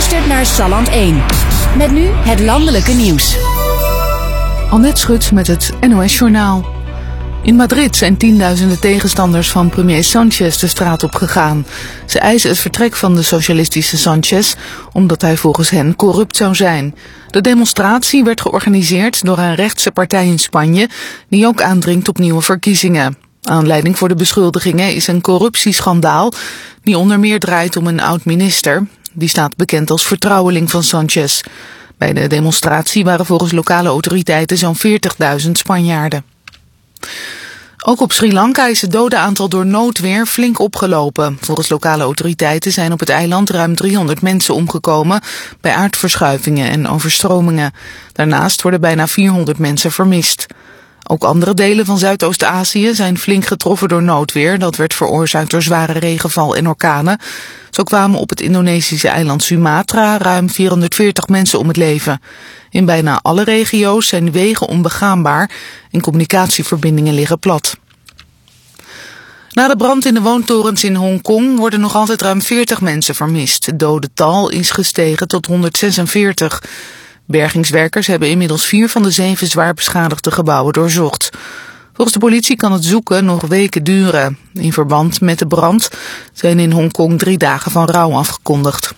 luistert naar Salland 1. Met nu het landelijke nieuws. Annette Schut met het NOS-journaal. In Madrid zijn tienduizenden tegenstanders van premier Sanchez de straat op gegaan. Ze eisen het vertrek van de socialistische Sanchez, omdat hij volgens hen corrupt zou zijn. De demonstratie werd georganiseerd door een rechtse partij in Spanje, die ook aandringt op nieuwe verkiezingen. Aanleiding voor de beschuldigingen is een corruptieschandaal, die onder meer draait om een oud-minister. Die staat bekend als vertrouweling van Sanchez. Bij de demonstratie waren volgens lokale autoriteiten zo'n 40.000 Spanjaarden. Ook op Sri Lanka is het dodenaantal door noodweer flink opgelopen. Volgens lokale autoriteiten zijn op het eiland ruim 300 mensen omgekomen bij aardverschuivingen en overstromingen. Daarnaast worden bijna 400 mensen vermist. Ook andere delen van Zuidoost-Azië zijn flink getroffen door noodweer. Dat werd veroorzaakt door zware regenval en orkanen. Zo kwamen op het Indonesische eiland Sumatra ruim 440 mensen om het leven. In bijna alle regio's zijn wegen onbegaanbaar en communicatieverbindingen liggen plat. Na de brand in de woontorens in Hongkong worden nog altijd ruim 40 mensen vermist. Het dodental is gestegen tot 146. Bergingswerkers hebben inmiddels 4 van de 7 zwaar beschadigde gebouwen doorzocht. Volgens de politie kan het zoeken nog weken duren. In verband met de brand zijn in Hongkong 3 dagen van rouw afgekondigd.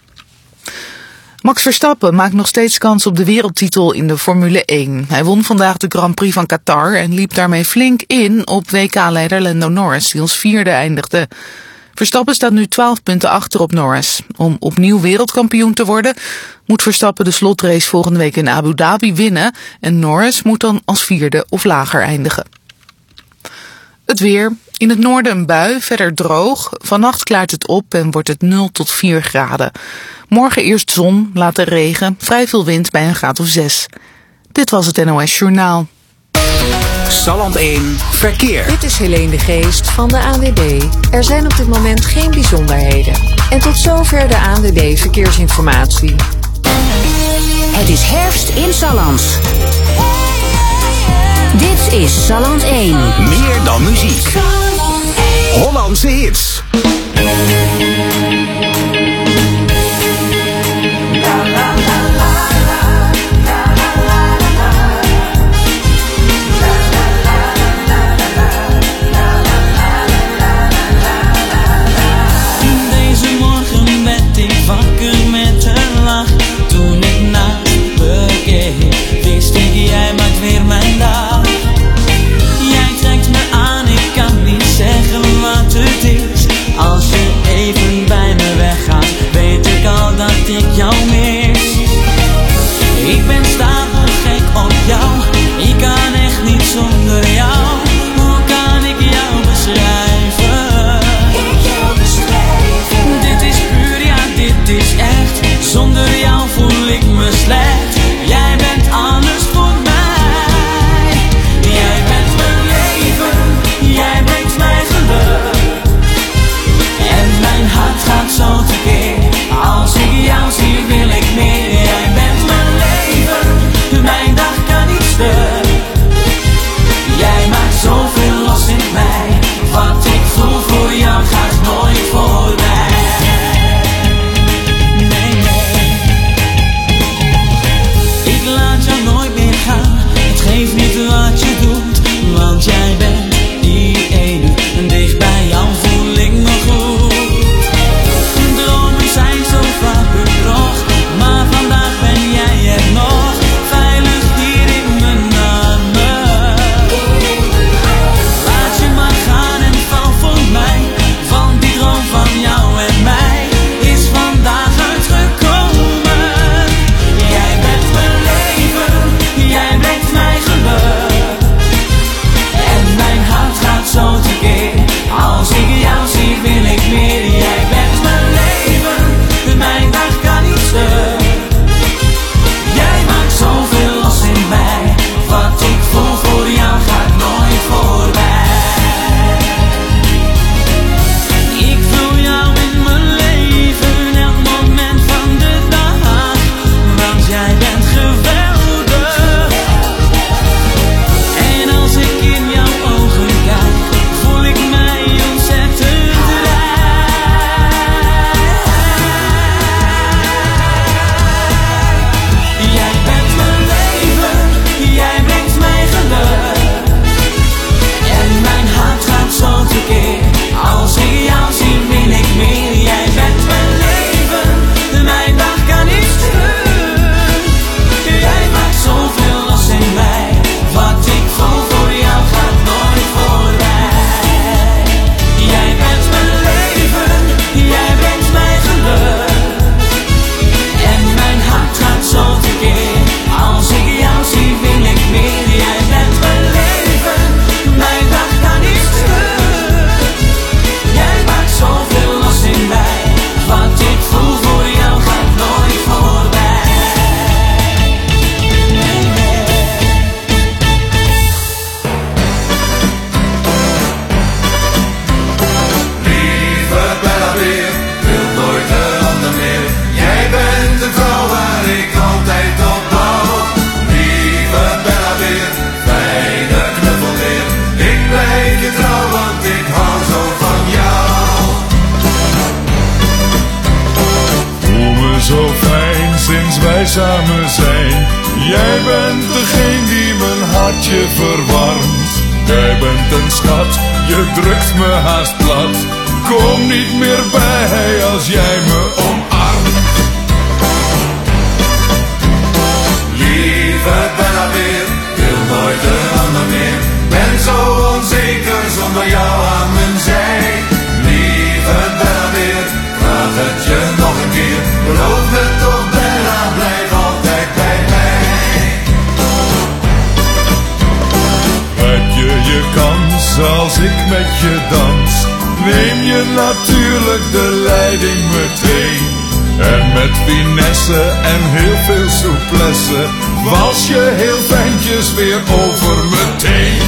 Max Verstappen maakt nog steeds kans op de wereldtitel in de Formule 1. Hij won vandaag de Grand Prix van Qatar en liep daarmee flink in op WK-leider Lando Norris, die als 4e eindigde. Verstappen staat nu 12 punten achter op Norris. Om opnieuw wereldkampioen te worden moet Verstappen de slotrace volgende week in Abu Dhabi winnen en Norris moet dan als 4e of lager eindigen. Het weer. In het noorden een bui, verder droog. Vannacht klaart het op en wordt het 0 tot 4 graden. Morgen eerst zon, later regen, vrij veel wind bij een graad of 6. Dit was het NOS Journaal. Salland 1 Verkeer. Dit is Helene de Geest van de ANWB. Er zijn op dit moment geen bijzonderheden. En tot zover de ANWB Verkeersinformatie. Het is herfst in Salland. Dit is Salland 1. Meer dan muziek. Hollandse hits. Deze morgen werd ik wakker met een lach. Toen ik naar me keek, wist ik, jij maakt weer mijn dag. Jij trekt me aan, ik kan niet zeggen wat het is. Als je even bij me weggaat, weet ik al dat ik jou mis. Ik ben stapelgek op jou, ik kan echt niet zonder jou. Hoe kan ik jou beschrijven? Dit is puur, ja dit is echt. Zonder jou voel ik me slecht. Jij bent alles voor mij. Jij bent mijn leven, jij brengt mij geluk. En mijn hart gaat zo tekeer. Als ik jou zie wil ik zo fijn sinds wij samen zijn. Jij bent degene die mijn hartje verwarmt. Jij bent een schat, je drukt me haast plat. Kom niet meer bij als jij me omarmt. Lieve Bella weer, wil nooit een ander meer. Ben zo onzeker zonder jou aan mijn zij. Lieve Bella weer, vraag het je nog een keer. Beloof me toch Bella, blijf altijd bij mij. Heb je je kans als ik met je dans? Neem je natuurlijk de leiding meteen. En met finesse en heel veel souplesse wals je heel fijntjes weer over meteen.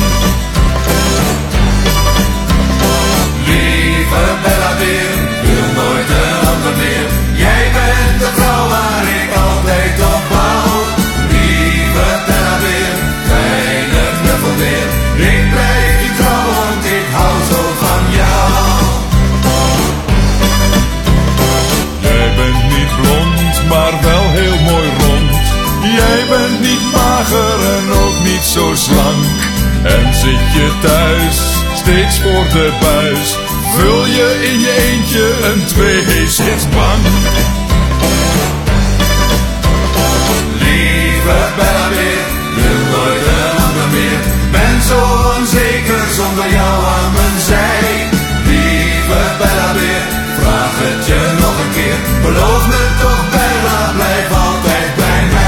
Lieve Bella weer, wil nooit een ander meer. Jij bent de vrouw waar ik altijd op bouw. Lieve Bella weer, fijne knuffel weer. Ik blijf je trouw, want ik hou zo van jou. Jij bent niet blond, maar wel heel mooi rond. Jij bent niet mager en ook niet zo slank. En zit je thuis, steeds voor de buis, vul je in je eentje een tweezitsbank. Lieve Bella weer, wil nooit een ander meer. Ben zo onzeker zonder jou aan mijn zij. Lieve Bella weer, vraag het je nog een keer. Beloof me toch Bella, blijf altijd bij mij.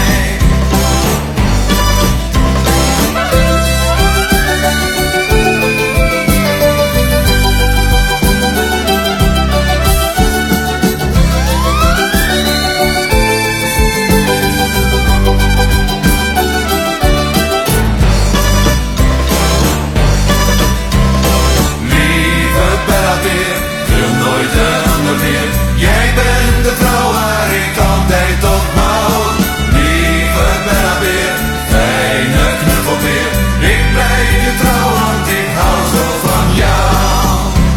Jij bent de vrouw waar ik altijd op hou. Lieve Bella weer, fijne knuffel weer. Ik blijf je trouw, want ik hou zo van jou.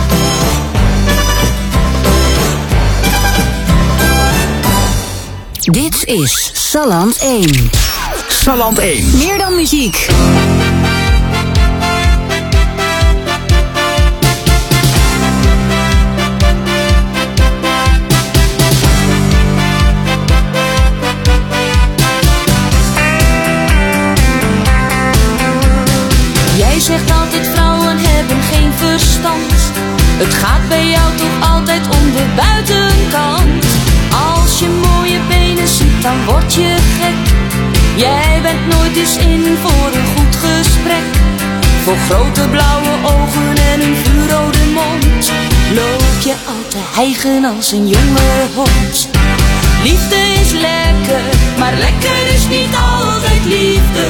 Dit is Salland 1. Salland 1. Meer dan muziek. Jij zegt altijd vrouwen hebben geen verstand. Het gaat bij jou toch altijd om de buitenkant. Als je mooie benen ziet, dan word je gek. Jij bent nooit eens in voor een goed gesprek. Voor grote blauwe ogen en een vuurrode mond loop je al te hijgen als een jonge hond. Liefde is lekker, maar lekker is niet altijd liefde.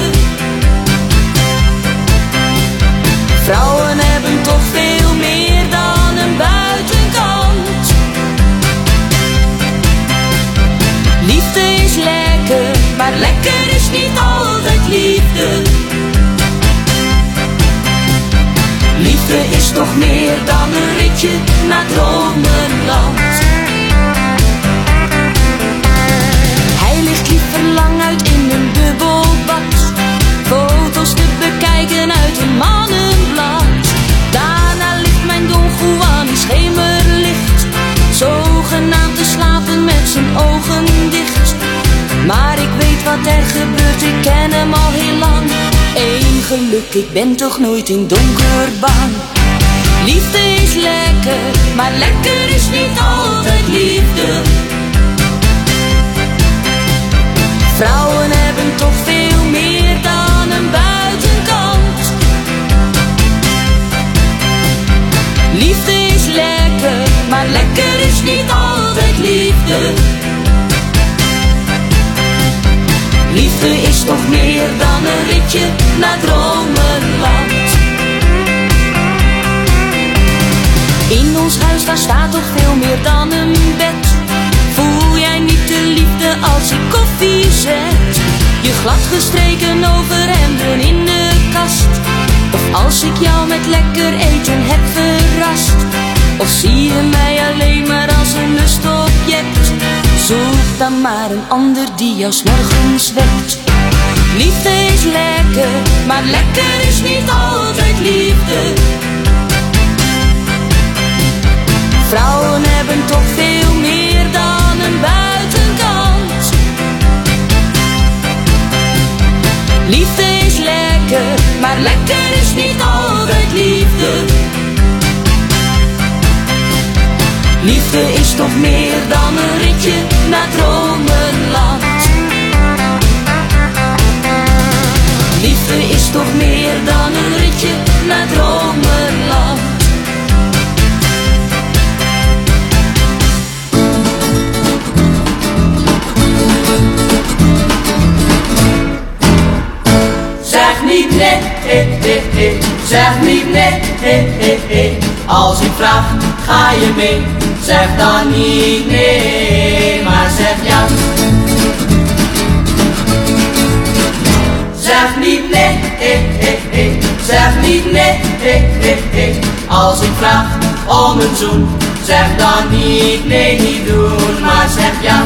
Vrouwen hebben toch veel meer dan een buitenkant. Liefde is lekker, maar lekker is niet altijd liefde. Liefde is toch meer dan een ritje naar dromenland. Hij ligt liever lang uit in een bubbelbad. Foto's te bekijken uit een mannenblad. Daarna ligt mijn Don Juan in schemerlicht, zogenaamd te slapen met zijn ogen dicht. Maar ik weet wat er gebeurt, ik ken hem al heel lang. Eén geluk, ik ben toch nooit in donker bang. Liefde is lekker, maar lekker is niet altijd liefde. Vrouwen hebben toch veel meer dan een buitenkant. Liefde is lekker, maar lekker is niet altijd liefde. Liefde is toch meer dan een ritje naar dromenland. In ons huis daar staat toch veel meer dan een bed. Voel jij niet de liefde als ik koffie zet? Je gladgestreken overhemden in de kast. Of als ik jou met lekker eten heb verrast. Of zie je mij alleen maar als een lustobject? Zoek dan maar een ander die jou 's morgens wekt. Liefde is lekker, maar lekker is niet altijd liefde. Vrouwen hebben toch veel meer dan een buitenkant. Liefde is lekker, maar lekker is niet altijd liefde. Liefde is toch meer dan een ritje naar dromenland. Liefde is toch meer dan een ritje naar dromenland. Zeg niet nee, zeg niet nee, als ik vraag, ga je mee? Zeg dan niet nee, maar zeg ja. Zeg niet nee, zeg niet nee, als ik vraag om een zoen. Zeg dan niet nee, niet doen, maar zeg ja.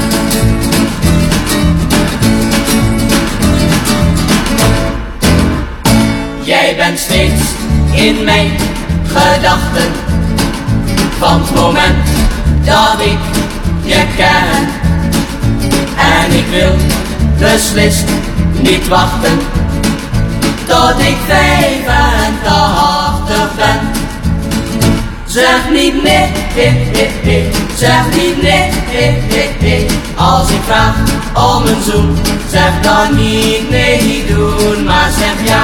Jij bent steeds in mijn gedachten, van het moment dat ik je ken. En ik wil beslist niet wachten tot ik 85 ben. Zeg niet nee, zeg niet nee, als ik vraag om een zoen. Zeg dan niet nee, niet doen, maar zeg ja.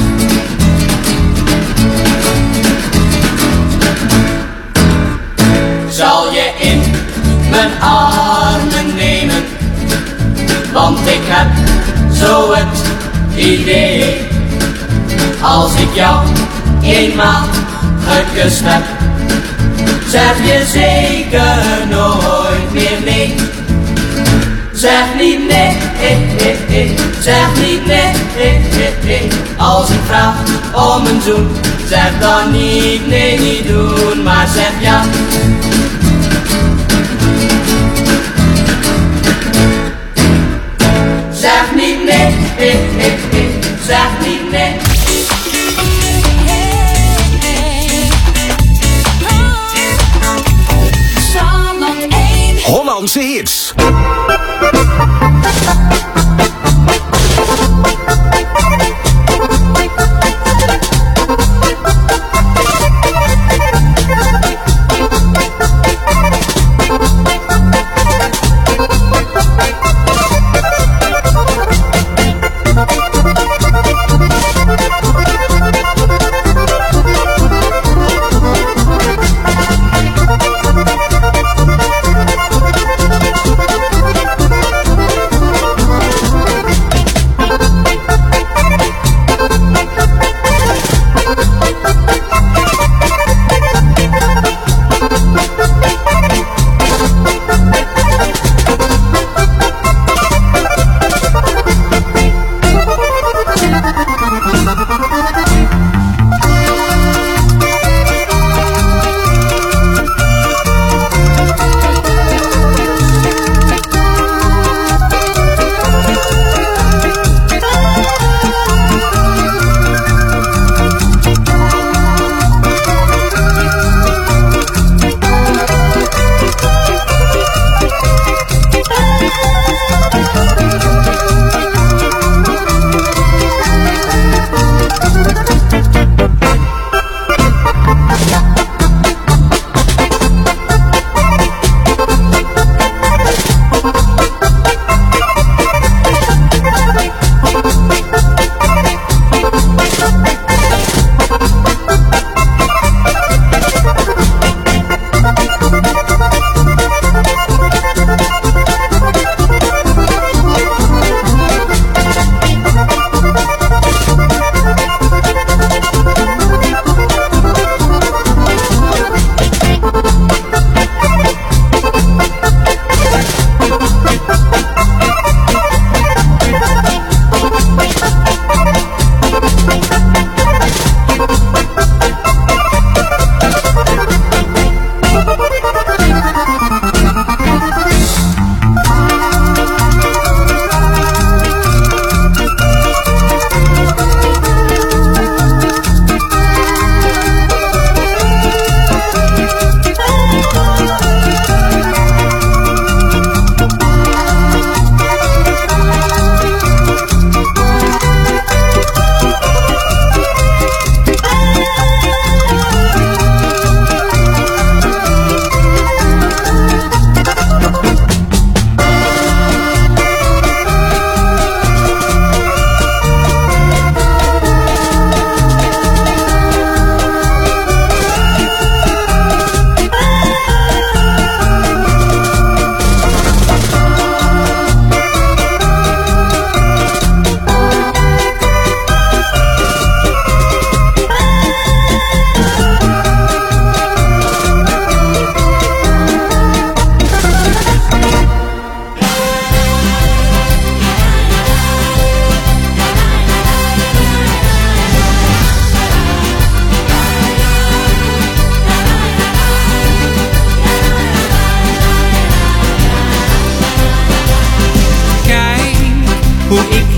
Zal je in mijn armen nemen, want ik heb zo het idee. Als ik jou eenmaal gekust heb, zeg je zeker nooit meer nee. Zeg niet nee, zeg niet nee, als ik vraag om een zoen. Zeg dan niet nee, niet doen, maar zeg ja. Zeg niet nee, zeg niet nee. Hollandse hits.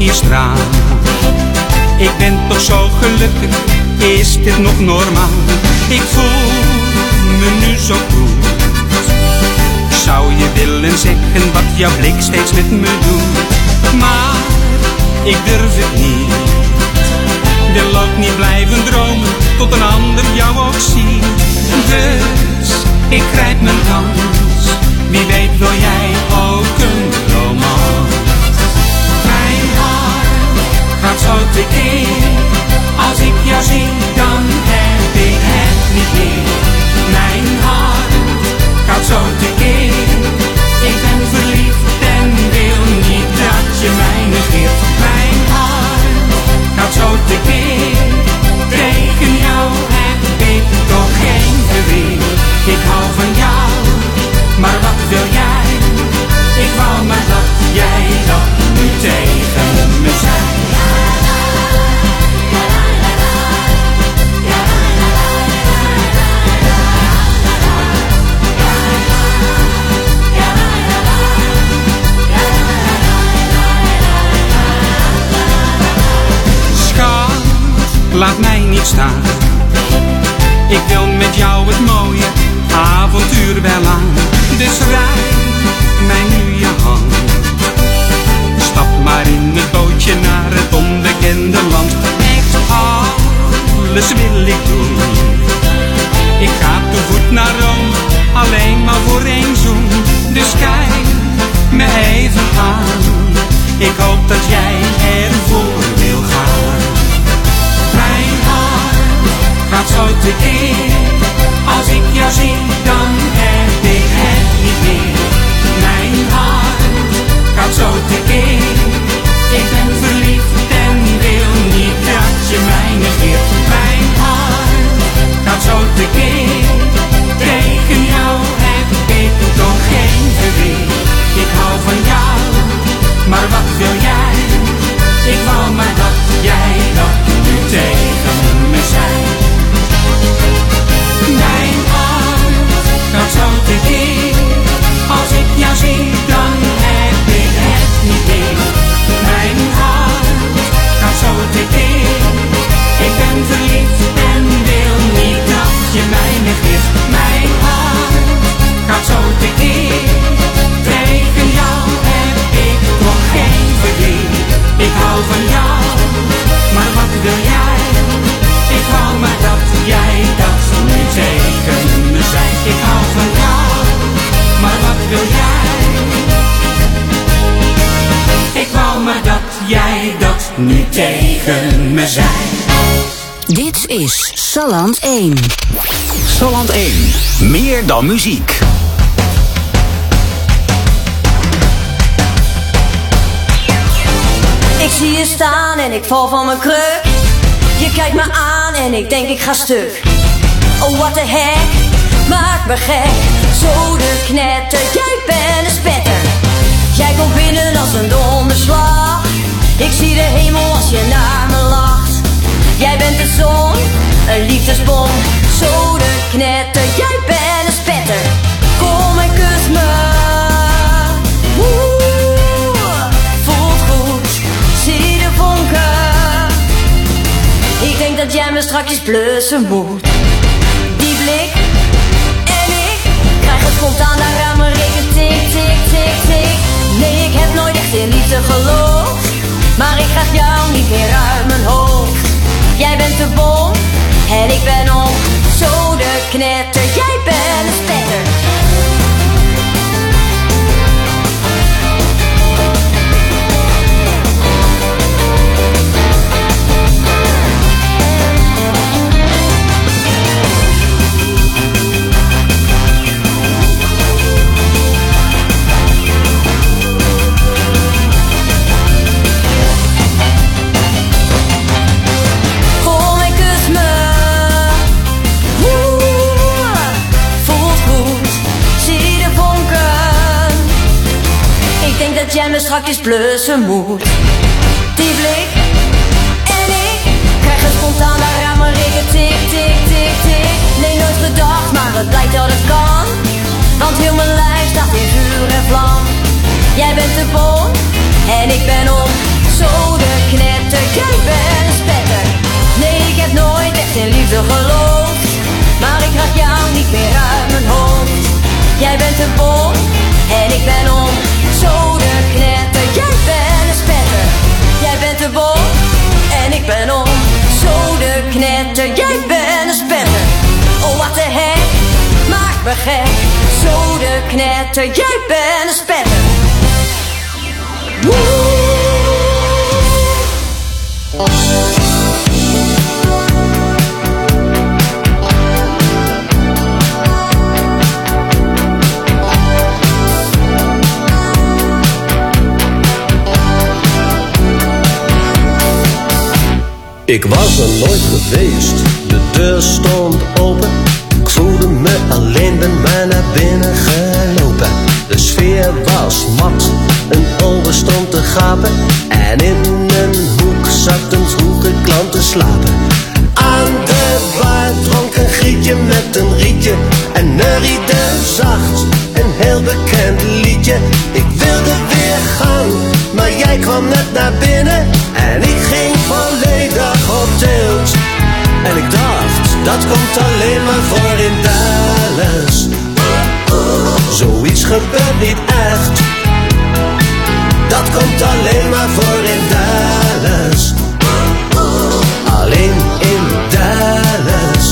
hier straal. Ik ben toch zo gelukkig, is dit nog normaal? Ik voel me nu zo goed. Zou je willen zeggen wat jouw blik steeds met me doet? Maar ik durf het niet. Wil ook niet blijven dromen tot een ander jou ook ziet. Dus ik grijp mijn kans. Wie weet wil jij ook een romans. Mijn hart gaat zo tekeer. Als ik jou zie dan heb ik het niet meer. Mijn hart gaat zo tekeer. Ik ben verliefd en wil niet dat je mij negeert. Mijn hart gaat zo tekeer. Tegen jou heb ik toch geen verweer. Ik hou van jou, maar wat wil jij? Ik wou maar dat jij dat nu tegen me zei. Laat mij niet staan. Ik wil met jou het mooie avontuur wel aan. Dus reik mij nu je hand. Stap maar in het bootje naar het onbekende land. Echt alles wil ik doen. Ik ga te voet naar Rome, alleen maar voor één zoen. Dus kijk me even aan. Ik hoop dat jij ervoor wil gaan. Mijn hart gaat zo tekeer. Als ik jou zie, dan heb ik het niet meer. Mijn hart gaat zo tekeer. Ik ben verliefd en wil niet dat je mij negeert. Mijn hart gaat zo tekeer. Tegen jou heb ik toch geen verweer. Ik hou van jou, maar wat wil jij? Ik wou maar dat jij dat nu tegen me zei. Mijn hart gaat zo tekeer. Als ik jou zie, dan heb ik het niet meer. Mijn hart gaat zo tekeer. Ik ben verliefd en wil niet dat je mij negeert. Mijn hart gaat zo tekeer. Tegen jou heb ik nog geen verweer. Ik hou van jou, maar wat wil jij? Ik wou maar dat jij dat nu tegen me zei. Ik hou van jou, maar wat wil jij? Ik wou maar dat jij dat nu tegen me zei. Dit is Salland 1. Salland 1. Meer dan muziek. Ik zie je staan en ik val van mijn kruk. Je kijkt me aan en ik denk ik ga stuk. Oh what the heck, maak me gek. Zo de knetter, jij bent een spetter. Jij komt binnen als een donderslag. Ik zie de hemel als je naar me lacht. Jij bent de zon, een liefdesbom. Zo de knetter, jij bent een spetter. Kom en kus me. Voelt goed, zie de vonken. Ik denk dat jij me strakjes blussen moet. Die blik en ik krijgen spontaan daar aan mijn rikken. Tik, tik, tik, tik. Nee, ik heb nooit echt in liefde geloofd. Maar ik krijg jou niet meer uit mijn hoofd. Jij bent de bom en ik ben om. Zo de knetter, jij bent een spetter. Dat jij me strakjes blussen moet. Die blik en ik krijgen spontaan daar aan mijn rikken. Tik, tik, tik, tik. Nee, nooit gedacht, maar het blijkt dat het kan. Want heel mijn lijf staat in vuur en vlam. Jij bent de bom en ik ben om. Zo de in liefde geloof, maar ik krijg jou niet meer uit mijn hoofd. Jij bent een bom en ik ben om, zo de knetter. Jij bent een spetter, jij bent een bom en ik ben om, zo de knetter. Jij bent een spetter, oh wat de hek, maak me gek. Zo de knetter, jij bent een spetter. Ik was er nooit geweest, de deur stond open. Ik voelde me alleen, ben maar naar binnen gelopen. De sfeer was mat, een ogen stond te gapen. En in een hoek zat een vroege klant te slapen. Aan de bar dronk een grietje met een rietje en neuriede zacht een heel bekend liedje. Ik wilde weer gaan, maar jij kwam net naar binnen en ik ging volledig op tilt. En ik dacht, dat komt alleen maar voor in Dallas. Zoiets gebeurt niet echt. Dat komt alleen maar voor in Dallas. Alleen in Dallas.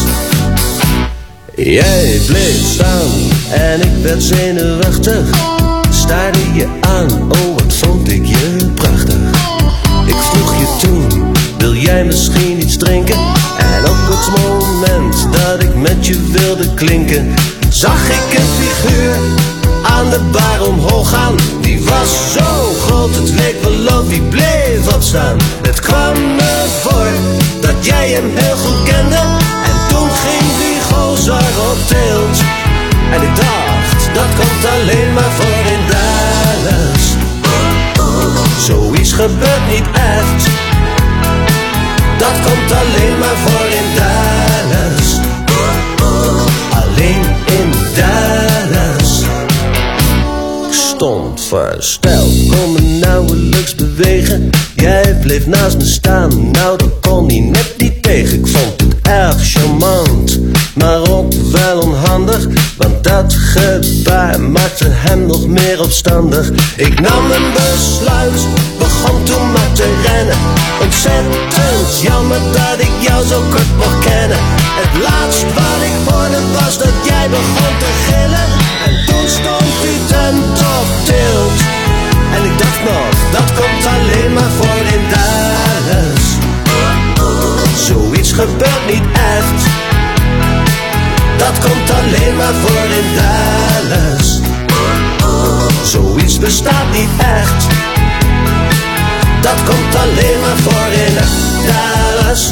Jij bleef staan en ik werd zenuwachtig. Staarde je aan, oh wat vond ik je prachtig. Ik vroeg je toen, wil jij misschien iets drinken? En op het moment dat ik met je wilde klinken, zag ik een figuur aan de bar omhoog gaan. Die was zo groot, het leek wel of die bleef opstaan. Het kwam me voor dat jij hem heel goed kende. En toen ging die gozer op tilt. En ik dacht, dat komt alleen maar voor in Dallas. Zoiets gebeurt niet echt. Dat komt alleen maar voor in Dallas. Alleen in Dallas. Ik stond versteld, kon me nauwelijks bewegen. Jij bleef naast me staan, nou dat kon hij net niet tegen. Ik vond het erg charmant, maar ook wel onhandig. Want dat gebaar maakte hem nog meer opstandig. Ik nam een besluit, begon toen maar te rennen. Ontzettend jammer dat ik jou zo kort mocht kennen. Het laatst wat ik hoorde was dat jij begon te gillen. En toen stond die tent op tilt. En ik dacht nog, dat komt alleen maar voor in Dallas. Zoiets gebeurt niet echt. Dat komt alleen maar voor in Dallas. Zoiets bestaat niet echt. Dat komt alleen maar voor in Dallas.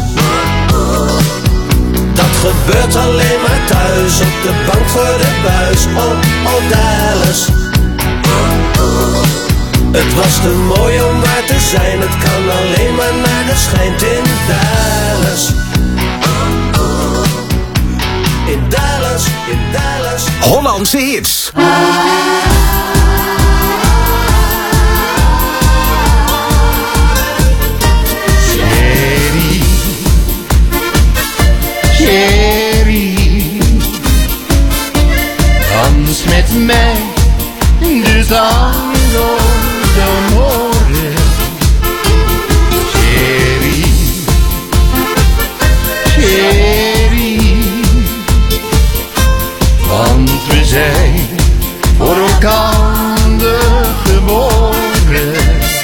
Dat gebeurt alleen maar thuis, op de bank voor de buis. Oh, oh Dallas. Het was te mooi om waar te zijn. Het kan alleen maar naar het schijnt in Dallas. In Dallas, in Dallas. Hollandse hits. Sherry, Sherry, dans met mij de tango d'amore. Sherry, Sherry, want we zijn voor elkaar geboren.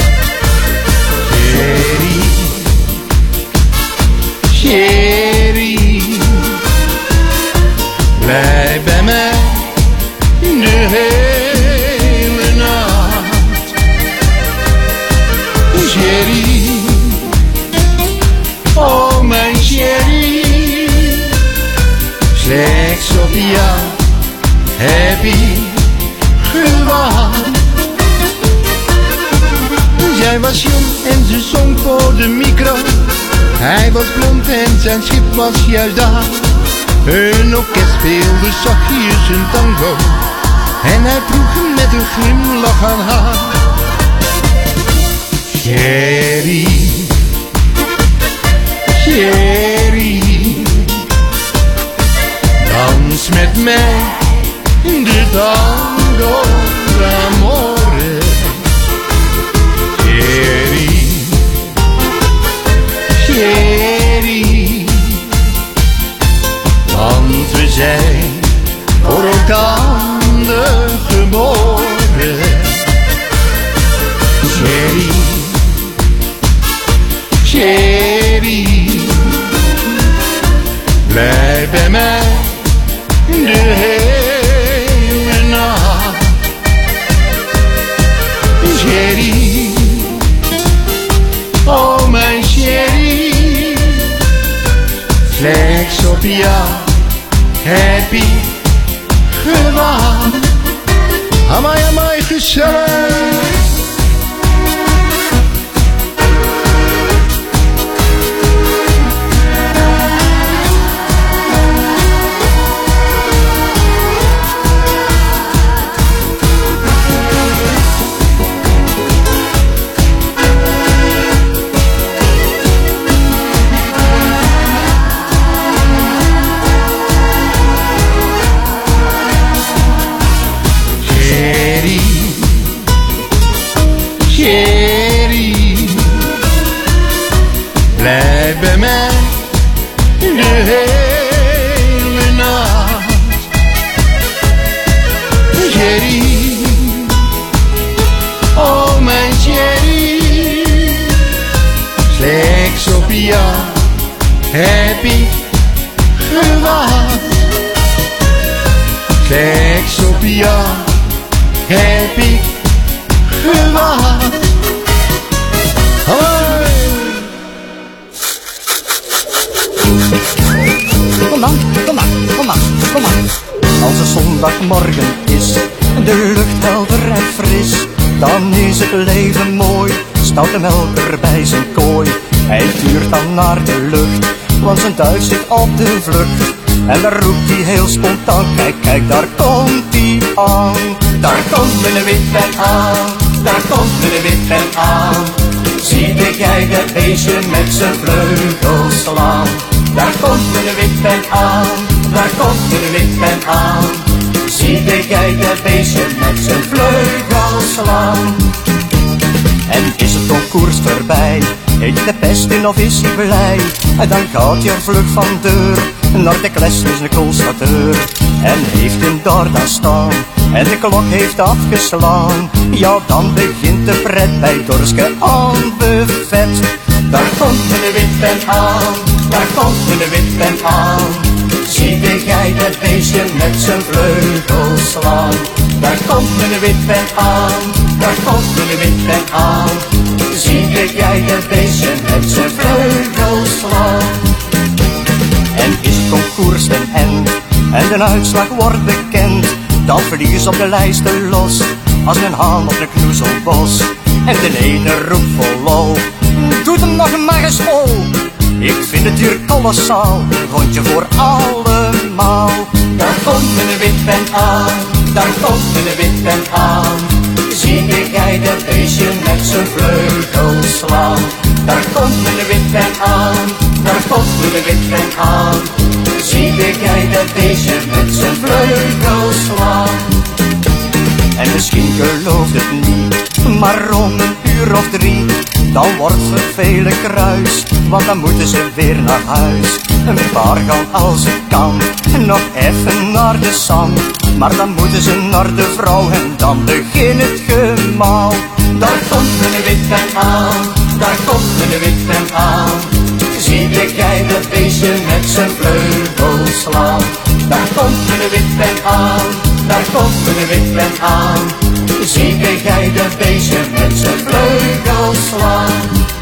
Sherry, Sherry, blijf bij mij de hele nacht. Sherry, oh mijn Sherry, slechts op jou heb ik gewacht. Zij was jong en ze zong voor de micro. Hij was blond en zijn schip was juist daar. Een orkest speelde zachtjes een tango. En hij vroeg hem met een glimlach aan haar. Sherry, Sherry, me de tango d'amore. Chérie, want we zijn voor elkaar geboren. Chérie, blijf bij mij de hele nacht. Chérie, oh mijn chérie, slechts op jou heb ik gewacht. Amai, amai, gezellig. Chérie, blijf bij mij de hele nacht. Chérie, oh mijn chérie, slechts op jou heb ik gewacht. Slechts op jou heb ik gewacht. Kom dan, kom maar, kom maar, kom maar. Als het zondagmorgen is, de lucht helder en fris, dan is het leven mooi. Stout de melker bij zijn kooi, hij tuurt dan naar de lucht, want zijn duif zit op de vlucht. En dan roept hij heel spontaan, kijk, kijk, daar komt hij aan. Daar komt mijn witpen aan, daar komt mijn witpen aan. Zie jij dat beestje met zijn vleugels slaan? Daar komt mijn witpen aan, daar komt mijn witpen aan. Zie jij dat beestje met zijn vleugels slaan? En is het concours voorbij, eet de pest in of is hij blij? En dan gaat hij vlug van deur naar de kles is een constateur. En heeft hem daar dan staan en de klok heeft afgeslaan. Ja, dan begint de pret bij Dorske aan buffet. Daar komt mijn witpen aan, daar komt mijn witpen aan. Zie jij dat beestje met zijn vleugels slaan? Daar komt mijn witpen aan, daar komt mijn witpen aan. Zie jij dat beestje met zijn vleugels slaan? En is het concours ten end en de uitslag wordt bekend, dan vliegen ze op de lijsten los als een haan op een knoezelbos. En de ene roept vol lol, doe hem nog maar eens vol. Ik vind het hier kolossaal, een rondje voor allemaal. Daar komt mijn witpen aan, daar komt mijn witpen aan. Zie jij dat beestje met zijn vleugels slaan? Daar komt mijn witpen aan, daar komt mijn witpen aan. Zie jij dat beestje met zijn vleugels slaan? En misschien gelooft het niet, maar om een uur of 3, dan wordt het vele kruis, want dan moeten ze weer naar huis. Een paar gaan als het kan, nog even naar de zand, maar dan moeten ze naar de vrouw en dan begint het gemaal. Daar komt mijn witpen aan, daar komt mijn witpen aan. Zie jij dat beestje met zijn vleugels slaan? Daar komt mijn witpen aan, daar komt mijn witpen aan. Zie jij dat beestje met zijn vleugels slaan?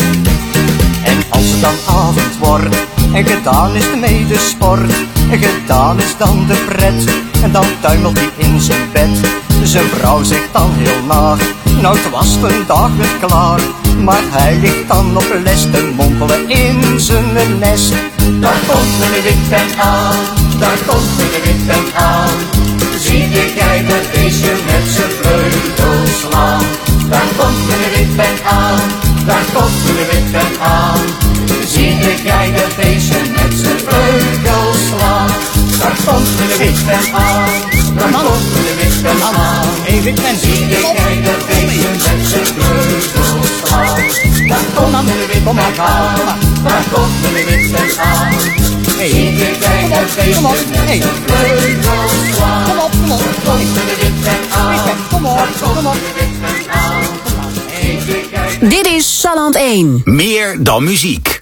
En als het dan avond wordt en gedaan is de medesport, en gedaan is dan de pret, en dan tuimelt hij in zijn bed. Zijn vrouw zegt dan heel naag, nou het was vandaag weer klaar, maar hij ligt dan op les te mompelen in zijn nest. Daar komt mijn witpen aan, daar komt mijn witpen aan. Zie jij dat beestje met zijn vleugels slaan? Daar komt mijn witpen aan, daar komt mijn witpen aan. Zie jij dat beestje met zijn vleugels slaan? Daar komt mijn de witpen aan. Brand maar op de witpen aan. Even mensen, iedereen de beestje met zijn vleugels slaan. Dan kom aan de witpen, kom maar gaan. Dan kom de witpen aan. Iedereen de beestje met zijn vleugels slaan. Kom op, kom op, kom de witpen aan. Kom op, kom op. Dit is Salland 1. Meer dan muziek.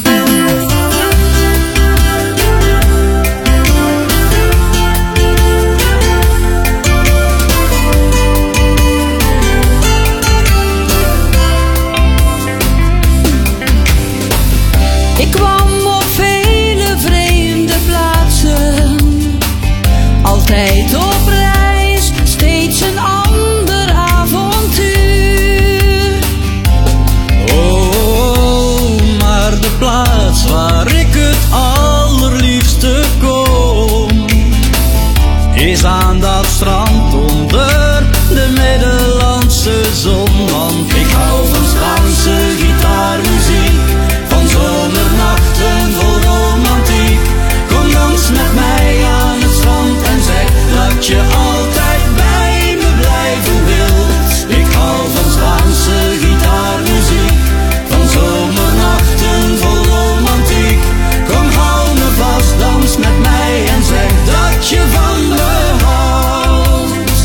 Ik kwam op vele vreemde plaatsen, altijd op reis, steeds een ander avontuur. Oh, maar de plaats waar ik het allerliefste kom, is aan dat strand onder de Middellandse zon. Want ik hou van Spaanse gitaarmuziek, van zomernachten vol romantiek. Kom dans met mij aan het strand en zeg dat je altijd bij me blijven wilt. Ik hou van Spaanse gitaarmuziek, van zomernachten vol romantiek. Kom hou me vast, dans met mij en zeg dat je van me houdt.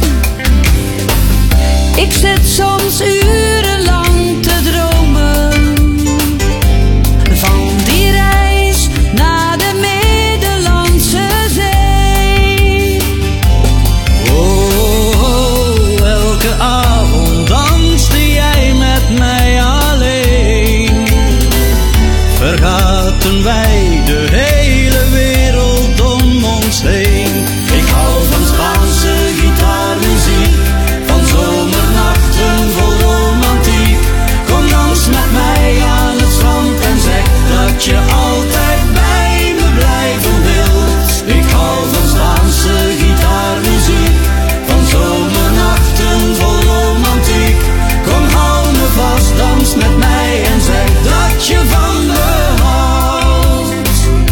Ik zit soms urenlang te dromen van die reis naar de Middellandse Zee. Oh, elke avond danste jij met mij alleen. Vergaten wij de hele wereld om ons heen. Ik hou van Spaanse gitaarmuziek, van zomernachten vol romantiek. Kom dans met mij aan het strand en zeg dat je altijd bij me blijven wilt. Ik hou van Spaanse gitaarmuziek, van zomernachten vol romantiek. Kom hou me vast, dans met mij en zeg dat je van me houdt.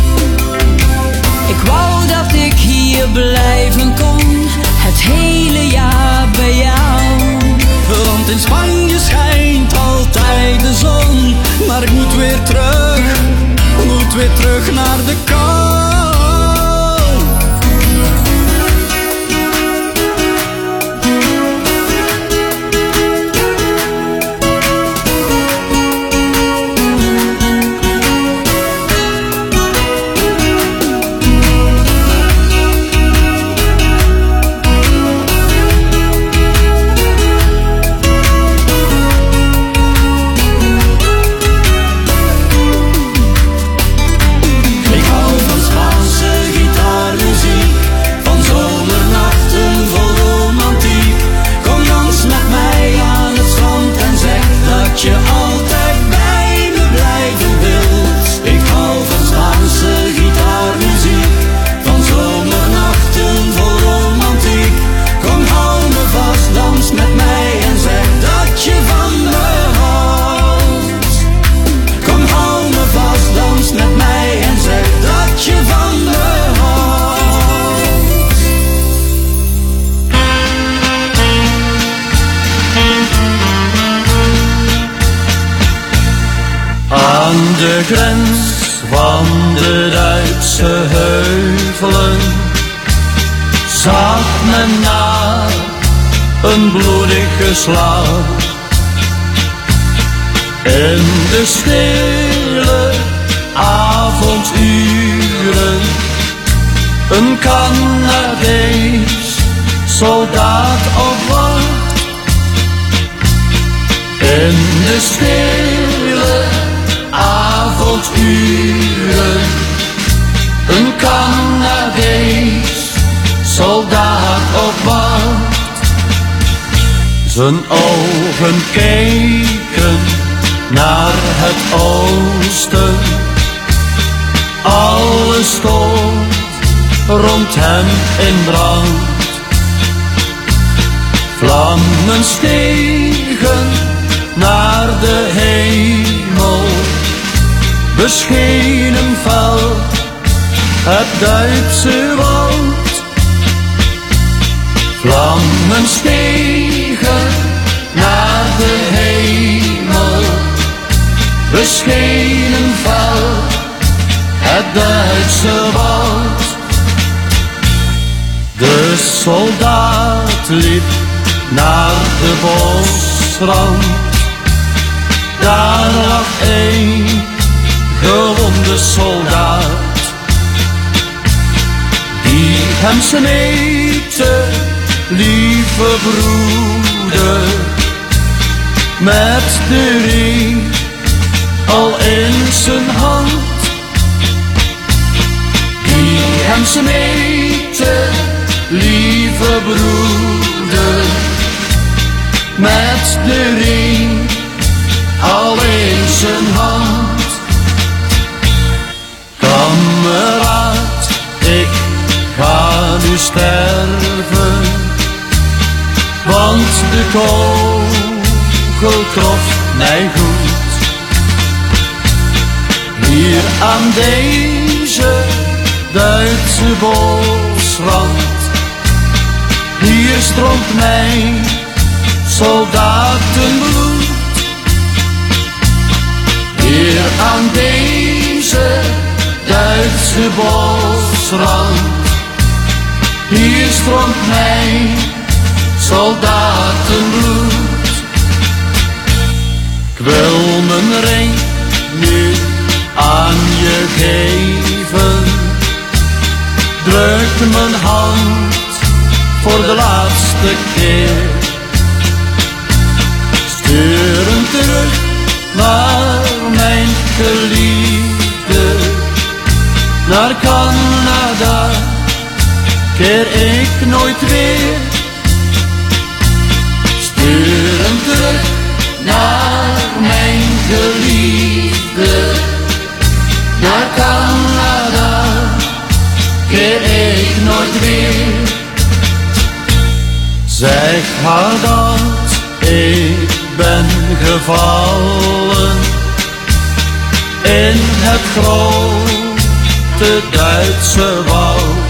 Ik wou dat ik hier blijven kon, het hele jaar bij jou. Want in Spanje schijnt altijd de zon, maar ik moet weer terug naar de kou. Je altijd bij me blijven wilt. Ik hou van Spaanse gitaarmuziek, van zomernachten vol romantiek. Kom hou me vast, dans met mij en zeg dat je van me houdt. Kom hou me vast, dans met mij en zeg dat je van me houdt. Aan de grens van de Duitse heuvelen zag men na een bloedige slag. In de stille avonduren een Canadees soldaat op wacht. In de stille avonduren een Canadees soldaat op wacht. Zijn ogen keken naar het oosten, alles stond rond hem in brand. Vlammen stegen naar de hemel, beschenen fel het Duitse wal. Vlammen stegen naar de hemel, beschenen fel het Duitse woud. De soldaat liep naar de bosrand, daar lag een gewonde soldaat, die hem smeekte, lieve broeder, met de ring al in zijn hand. Die hem smeekte, lieve broeder, met de ring al in zijn hand. Kameraad, ik ga nu sterven, want de kogel trof mij goed. Hier aan deze Duitse bosrand, hier stroomt mijn soldatenbloed. Hier aan deze Duitse bosrand, hier stroomt mijn soldatenbloed. Ik wil mijn ring nu aan je geven, druk mijn hand voor de laatste keer. Stuur hem terug naar mijn geliefde, naar Canada keer ik nooit weer. Stuur hem terug naar mijn geliefde, naar Canada keer ik nooit weer. Zeg haar dat ik ben gevallen in het grote Duitse woud,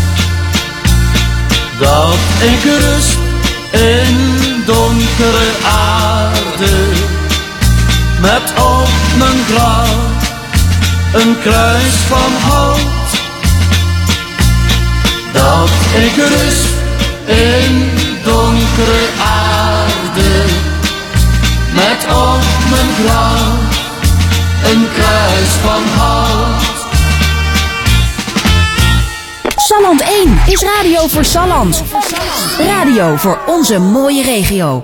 dat ik rust in donkere aarde, met op mijn graf een kruis van hout. Dat ik rust in donkere aarde, met op mijn graf een kruis van hout. Salland 1 is radio voor Salland. Radio voor onze mooie regio.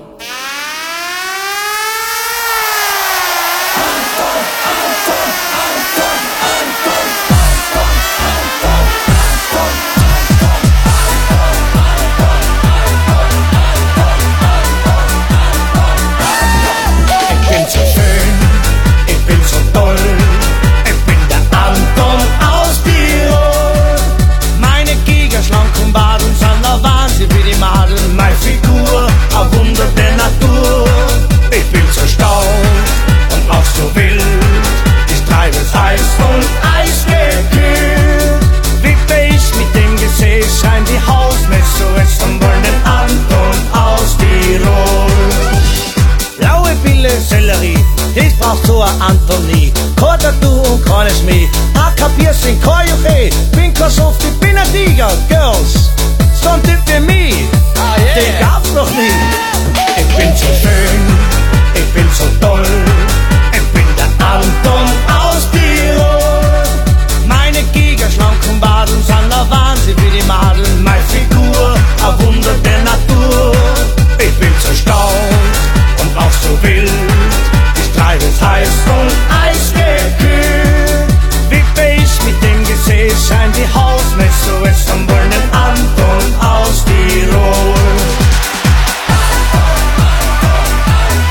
Anthony, Korda du und keines mehr. A-Piercing, Koyoche, Pinkers auf die Pinadiga Girls. Stand it für mich, den gab's noch nie. Ich bin so schön, ich bin so toll. Ich bin der Anton aus Tirol. Meine Gigaschlanken Baden sind der Wahnsinn wie die Madeln. Meine Figur, ein Wunder der Natur. Ich bin so stolz und auch so wild. Treibens heiß und eisgekühlt. Wie Beige mit dem Gesäß scheint die Hausmesse ist am goldenen Anton aus Tirol.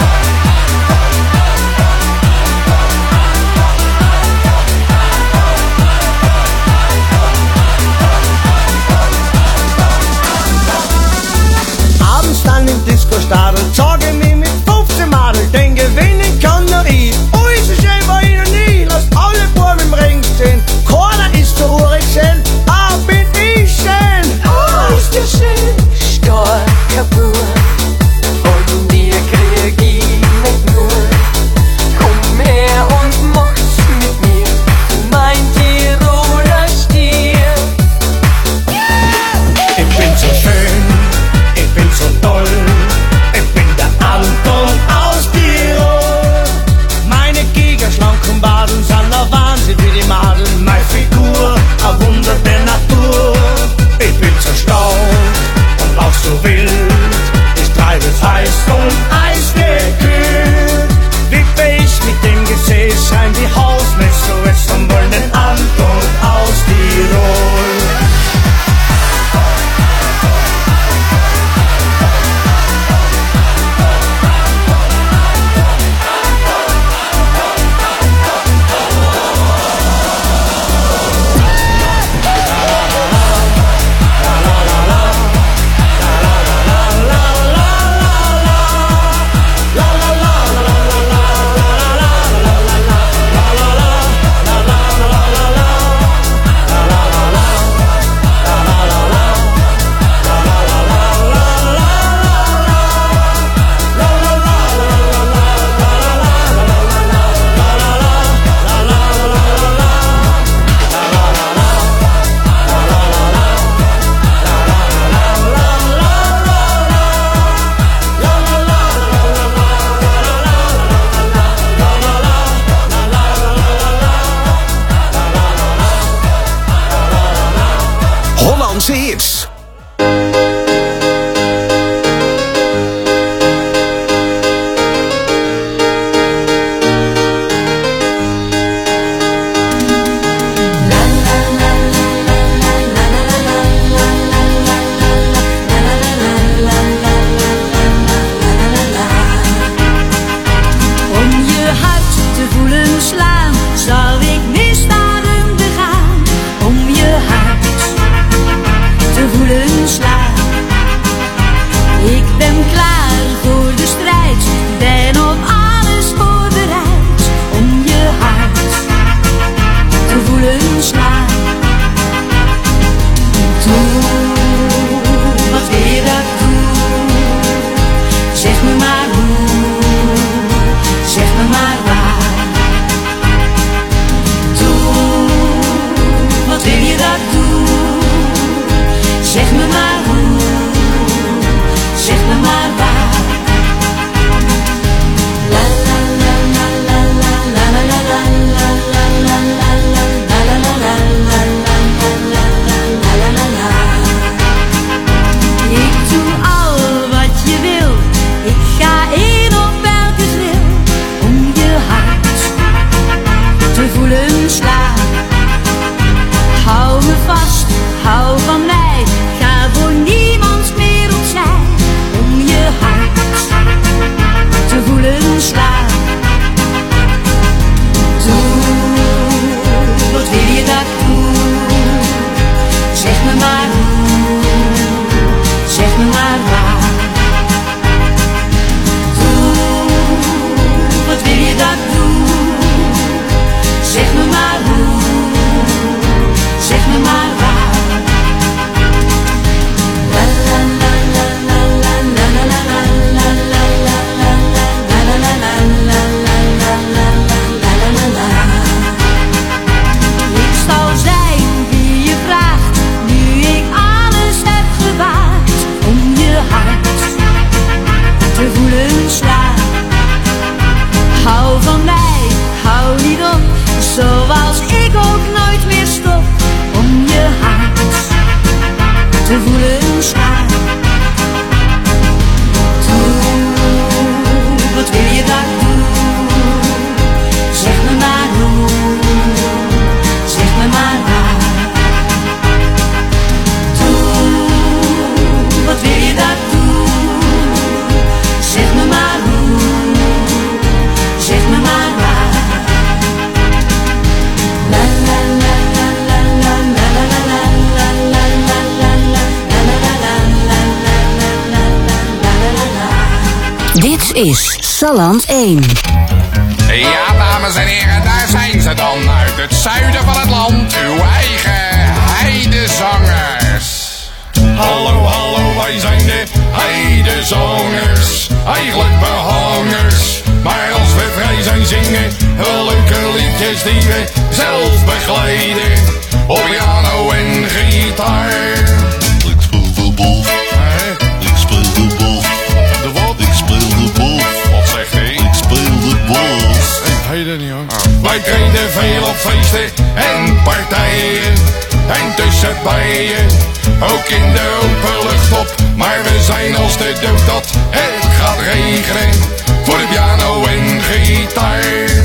is Salland 1. Ja, dames en heren, daar zijn ze dan. Uit het zuiden van het land. Uw eigen heidezangers. Hallo, hallo, wij zijn de heidezangers. Eigenlijk behangers. Maar als we vrij zijn zingen we leuke liedjes die we zelf begeleiden. Op piano en gitaar. Ik speel de bof. Ik speel de bof. De wat? Ik speel de bof. Wat zegt hij? Ik speel de bof. Hij dat niet hoor. Wij treden veel op feesten en partijen. En tussen bijen. Ook in de open lucht op. Maar we zijn als de dood dat het gaat regenen. Voor de piano en gitaar.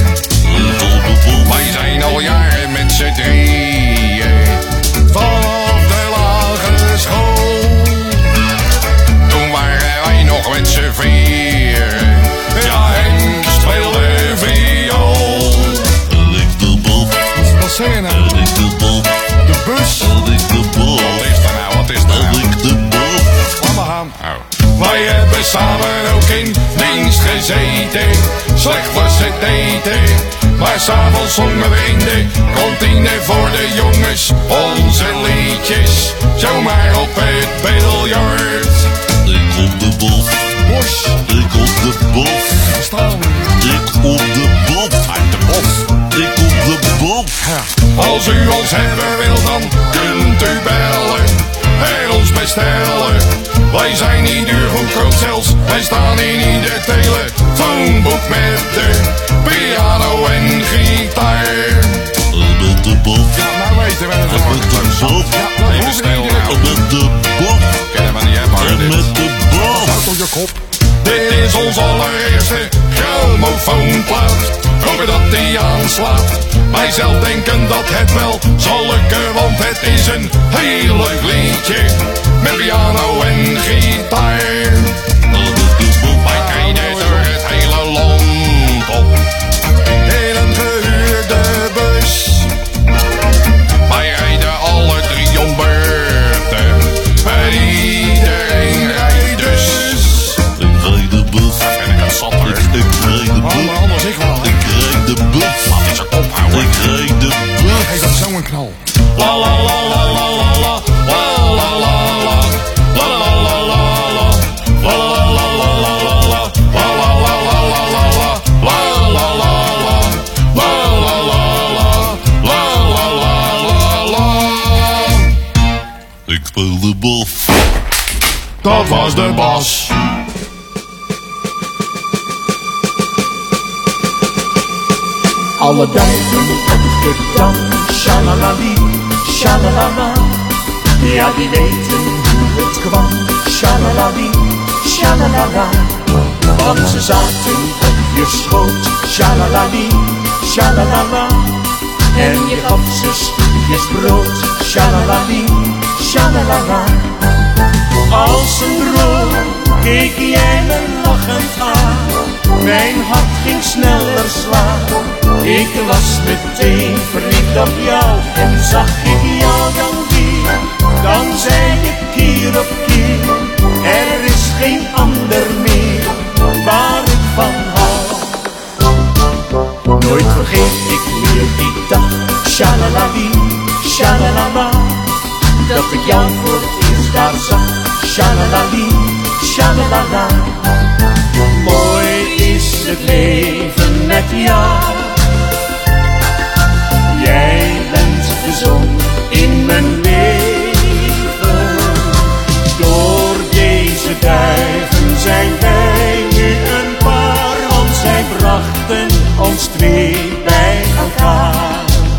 Wij zijn al jaren met z'n drieën. Vanaf de lagere school. Toen waren wij nog met z'n vieren. Ja, Henk speelde viool. Ik de bof. Wat zeg je nou? Ik de bof. De bus. Ik de bof. Wat is er nou? Wat is er nou? Ik de bof. Laat maar gaan. Wij hebben samen ook in dienst gezeten. Slecht was het eten. Maar s'avonds zongen we in de kantine voor de jongens onze liedjes. Zomaar op het biljart. Ik op de bof. Bos. Ik op de bof. Staan. Ik op de bof. Uit de bof. Ik op de bof. Als u ons hebben wil, dan kunt u bellen en ons bestellen. Wij zijn niet duur, goedkoop zelfs. Wij staan in ieder telefoonboek met de piano en gitaar. Met de bof. Ja, nou weten we het. Met de bof. Ja, dat Even hoeft stil niet. nou. Met de bof. Kennen we niet hebben. Met de bof. Houd op je kop. Dit is ons allereerste grammofoonplaat. Hopen dat die aanslaat. Wij zelf denken dat het wel zal lukken, want het is een heel leuk liedje. Met piano en gitaar. Wij rijden door het hele land op. In een gehuurde bus. Wij rijden alle drie om beurten. En iedereen rijdt dus. Ik rijd de bus. En ik het zat er. Ik rijd de bus. Anders ik wel. Ik rijd de bus. Laat eens een ophouden. Ik rijd de bus. Hij is zo'n knal. La la la la la la la. La la la la. La la la la la. La la la la la la la. La la la la la la la. La la la la. La la la la. La la la la la. Ik speel de bof. Dat was de bas. Alle duiven op de dam, shalalali, shalalala. Ja, die weten hoe het kwam, shalalali, shalalala. Want ze zaten op je schoot, shalalali, shalalala. En je gaf ze stukjes brood, shalalali, shalalala. Als een droom keek jij me lachend aan. Mijn hart ging sneller slaan. Ik was meteen verliefd op jou. En zag ik jou dan weer. Dan zei ik keer op keer. Er is geen ander meer waar ik van hou. Nooit vergeet ik meer die dag. Shalalali, shalalala. Dat ik jou voor het eerst daar zag. Shalalali, shalalala. Mooi is het leven met jou. Jij bent de zon in mijn leven. Door deze duiven zijn wij nu een paar. Want zij brachten ons twee bij elkaar.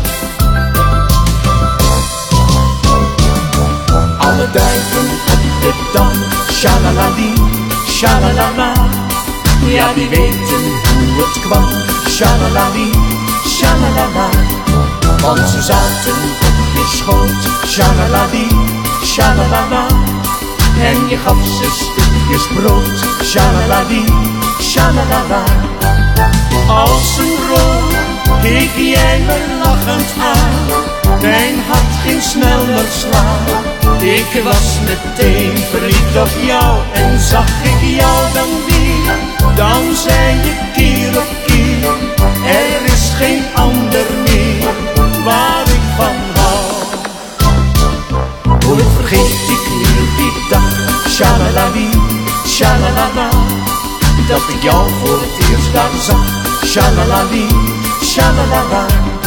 Alle duiven op de dam, shalalali, shalalala. Ja, die weten hoe het kwam, shalalali, shalalala. Want ze zaten op je schoot, shalalali, shalalala. En je gaf ze stukjes brood, shalalali, shalalala. Als een droom keek jij me lachend aan. Mijn hart ging sneller slaan. Ik was meteen verliefd op jou. En zag ik jou dan weer. Dan zei je keer op keer, er is geen ander meer waar ik van hou. Nooit vergeet ik meer die dag, shalalali, shalalala, dat ik jou voor het eerst daar zag, shalalali, shalalala.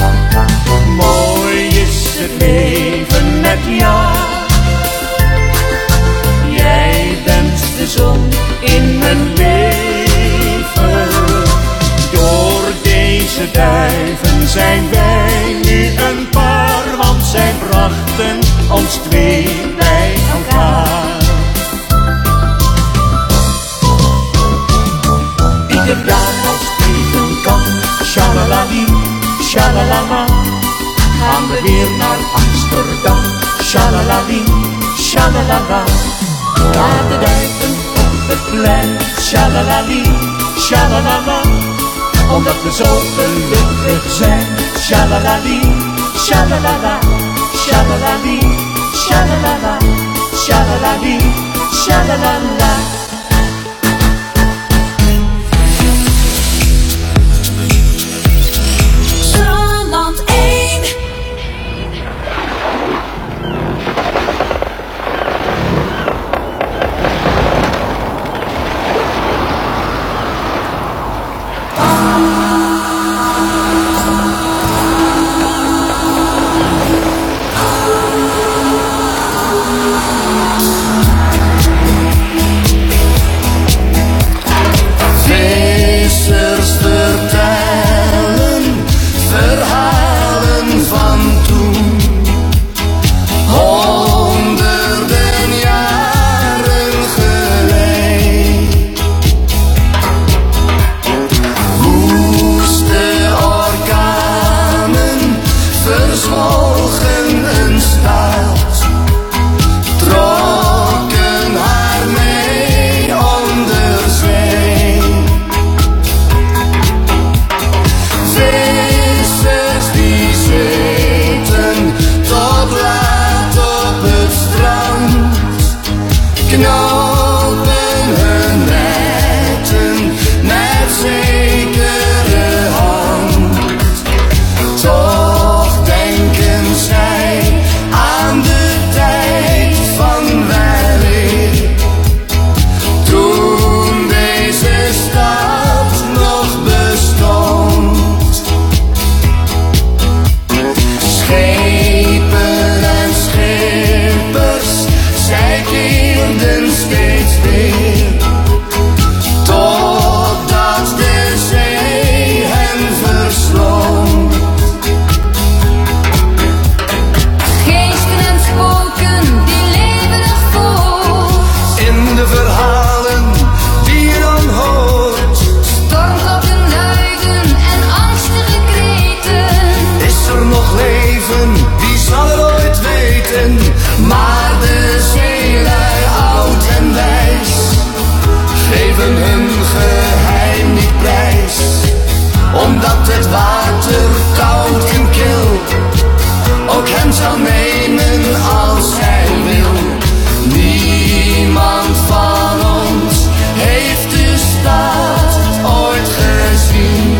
Mooi is het leven met jou, jij bent de zon in mijn leven. Door deze duiven zijn wij nu een paar, want zij brachten ons twee bij elkaar. Ieder jaar als het even kan, shalalali, shalalala, gaan we weer naar Amsterdam, shalalali, shalalala. Naar de duiven op het plein, shalalali, shalalala, omdat we zo gelukkig zijn, shalalali, shalalala, shalalali, shalalala, shalalali, shalalala. Salland 1. Vissers vertellen verhalen van toen, honderden jaren geleden. Woeste orkanen verzwolgen een stad, trokken haar mee onder zee. Vissers die zitten tot laat op het strand, knopen hun netten met zekere hand. Toch denken zij aan de tijd van weleer, toen deze stad nog bestond. Schepen en schippers, zij keerden steeds weer, totdat de zee hen verslond. Geesten en spoken die leven nog voort, In de verhalen die je dan hoort, stormklokken luiden en angstige kreten. is er nog leven, wie zal er ooit weten? Maar de zeelui, oud en wijs, geven hun geheim niet prijs, omdat het water koud en kil ook hen zal nemen als hij wil. Niemand van ons heeft de stad ooit gezien,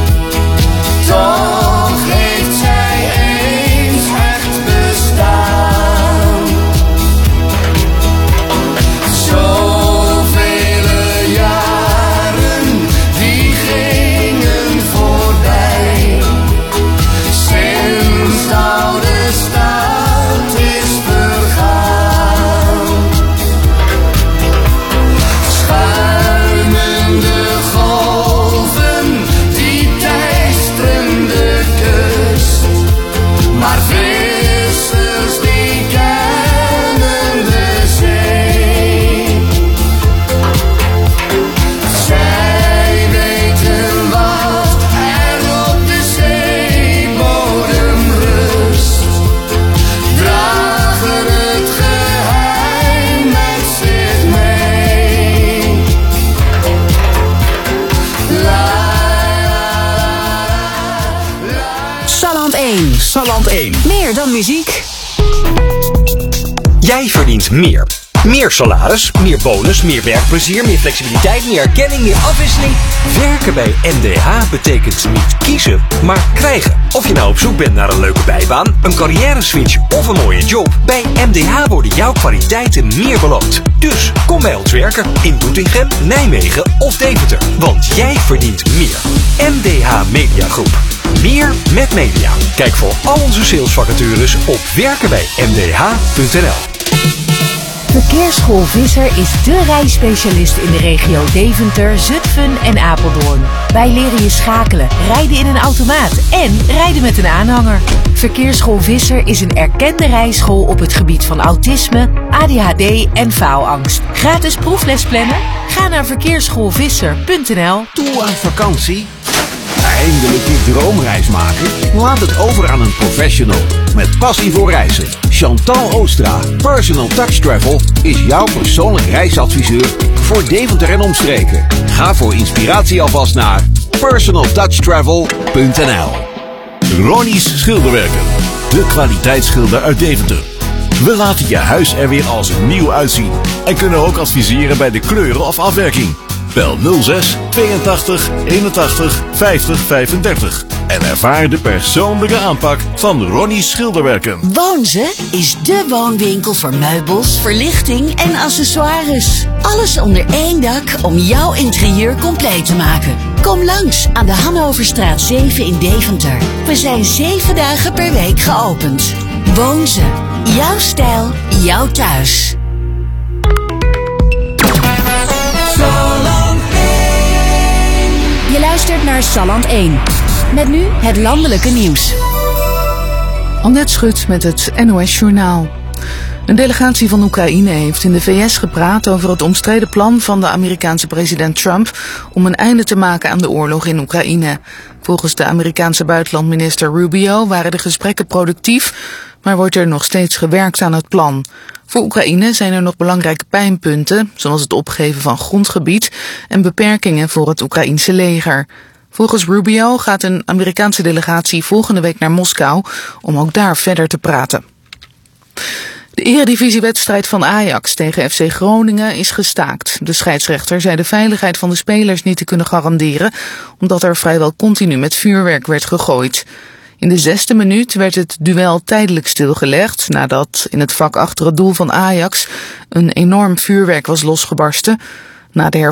toch heeft zij eens echt bestaan. Zovele jaren die gingen voorbij, sinds de oude stad is vergaan. Schuimende golven die teisteren de kust, maar vissers die kennen de zee. Zij weten wat er op de zeebodem rust, dragen het geheim met zich mee. Salland 1. Salland 1. Meer dan muziek. Jij verdient meer. Meer salaris, meer bonus, meer werkplezier, meer flexibiliteit, meer erkenning, meer afwisseling. Werken bij MDH betekent niet kiezen, maar krijgen. Of je nou op zoek bent naar een leuke bijbaan, een carrière-switch of een mooie job. Bij MDH worden jouw kwaliteiten meer beloond. Dus kom bij ons werken in Doetinchem, Nijmegen of Deventer. Want jij verdient meer. MDH Media Groep. Meer met media. Kijk voor al onze salesvacatures op werkenbijmdh.nl. Verkeersschool Visser is dé rijspecialist in de regio Deventer, Zutphen en Apeldoorn. Wij leren je schakelen, rijden in een automaat en rijden met een aanhanger. Verkeersschool Visser is een erkende rijschool op het gebied van autisme, ADHD en faalangst. Gratis proefles plannen? Ga naar verkeersschoolvisser.nl. Toe aan vakantie? Eindelijk die droomreis maken? Laat het over aan een professional met passie voor reizen. Chantal Oostra, Personal Touch Travel, is jouw persoonlijk reisadviseur voor Deventer en omstreken. Ga voor inspiratie alvast naar personaltouchtravel.nl. Ronnie's Schilderwerken, de kwaliteitsschilder uit Deventer. We laten je huis er weer als nieuw uitzien en kunnen ook adviseren bij de kleuren of afwerking. Bel 06 82 81 50 35 en ervaar de persoonlijke aanpak van Ronnie's Schilderwerken. Woonze is dé woonwinkel voor meubels, verlichting en accessoires. Alles onder één dak om jouw interieur compleet te maken. Kom langs aan de Hannoverstraat 7 in Deventer. We zijn 7 dagen per week geopend. Woonze, jouw stijl, jouw thuis. Je luistert naar Salland 1. Met nu het landelijke nieuws. Annette Schut met het NOS Journaal. Een delegatie van Oekraïne heeft in de VS gepraat over het omstreden plan van de Amerikaanse president Trump om een einde te maken aan de oorlog in Oekraïne. Volgens de Amerikaanse buitenlandminister Rubio waren de gesprekken productief, maar wordt er nog steeds gewerkt aan het plan. Voor Oekraïne zijn er nog belangrijke pijnpunten, zoals het opgeven van grondgebied en beperkingen voor het Oekraïense leger. Volgens Rubio gaat een Amerikaanse delegatie volgende week naar Moskou om ook daar verder te praten. De eredivisiewedstrijd van Ajax tegen FC Groningen is gestaakt. De scheidsrechter zei de veiligheid van de spelers niet te kunnen garanderen, omdat er vrijwel continu met vuurwerk werd gegooid. In de 6e minuut werd het duel tijdelijk stilgelegd nadat in het vak achter het doel van Ajax een enorm vuurwerk was losgebarsten. Na de